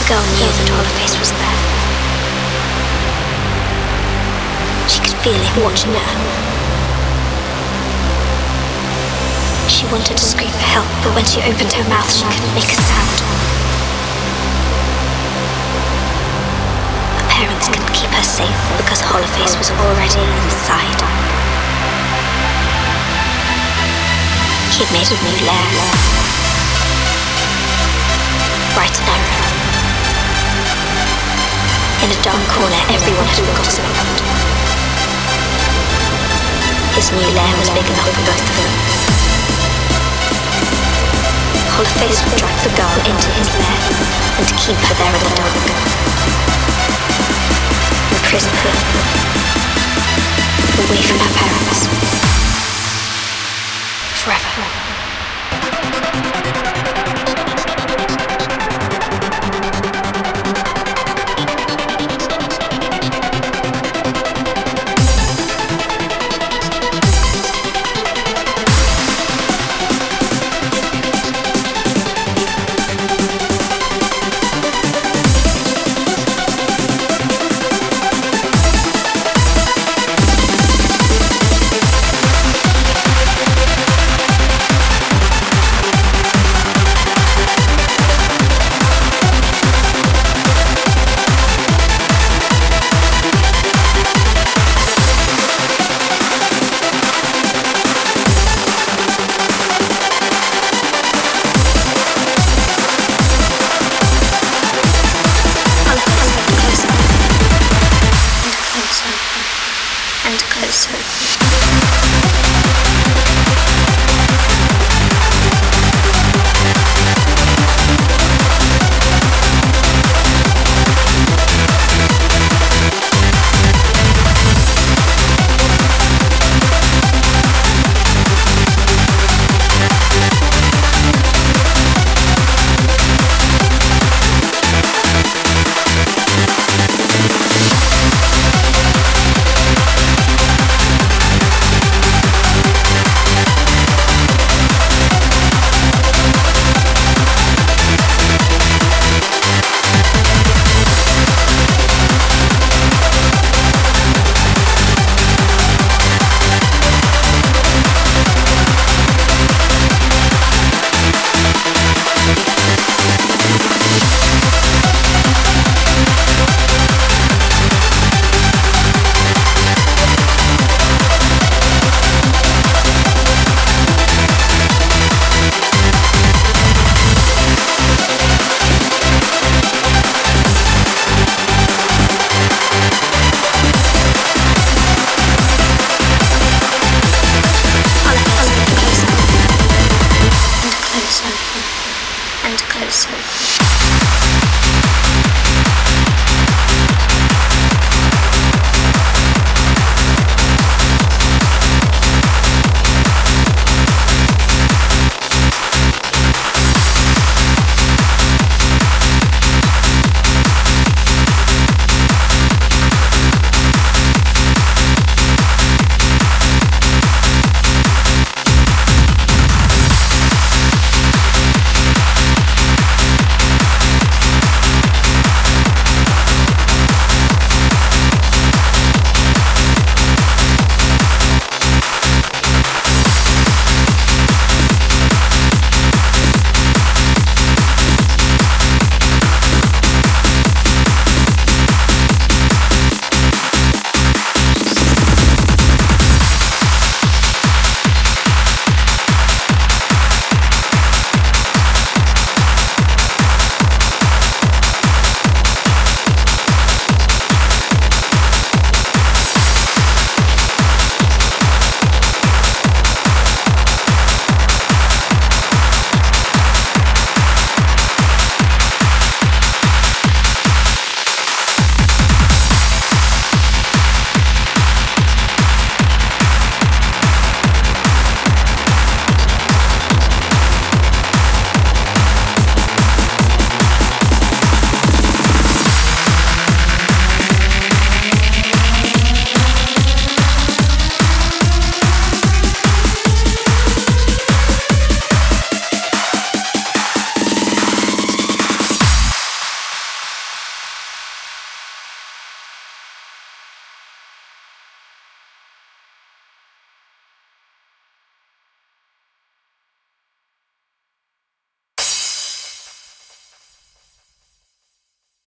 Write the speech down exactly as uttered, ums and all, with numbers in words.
The girl knew that Holoface was there. She could feel him watching her. She wanted to scream for help, but when she opened her mouth, she couldn't make a sound. Her parents couldn't keep her safe because Holoface was already inside. He had made a new lair. Right in her room. In a dark corner everyone had forgotten about. His new lair was big enough for both of them. Holoface would drag the girl into his lair and keep her there in the dark. Imprison her. Away from her parents.